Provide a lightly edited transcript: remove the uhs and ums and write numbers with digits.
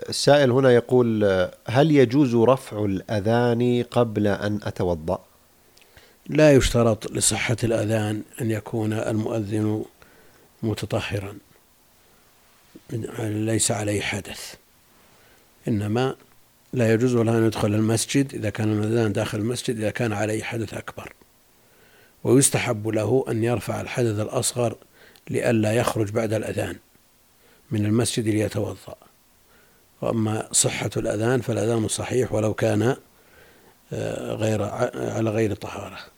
السائل هنا يقول: هل يجوز رفع الأذان قبل أن أتوضأ؟ لا يشترط لصحة الأذان أن يكون المؤذن متطهرا ليس عليه حدث، إنما لا يجوز له أن يدخل المسجد إذا كان الأذان داخل المسجد إذا كان عليه حدث أكبر، ويستحب له أن يرفع الحدث الأصغر لئلا يخرج بعد الأذان من المسجد ليتوضأ. وأما صحة الأذان فالأذان صحيح ولو كان على غير طهارة.